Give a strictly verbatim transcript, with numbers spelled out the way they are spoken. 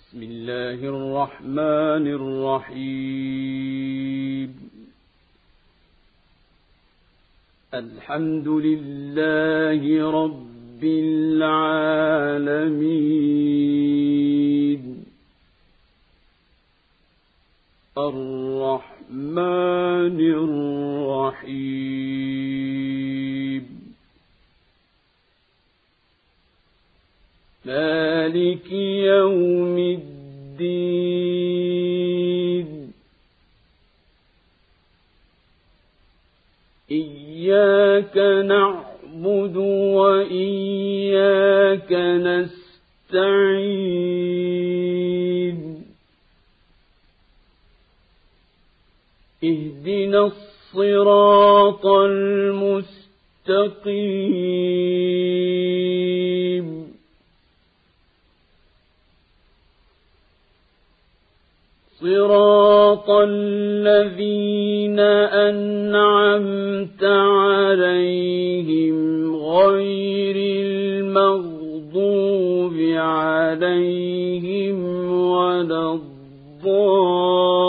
بسم الله الرحمن الرحيم الحمد لله رب العالمين الرحمن الرحيم مالك يوم الدين إياك نعبد وإياك نستعين اهدنا الصراط المستقيم صراط الذين أنعمت عليهم غير المغضوب عليهم ولا الضالين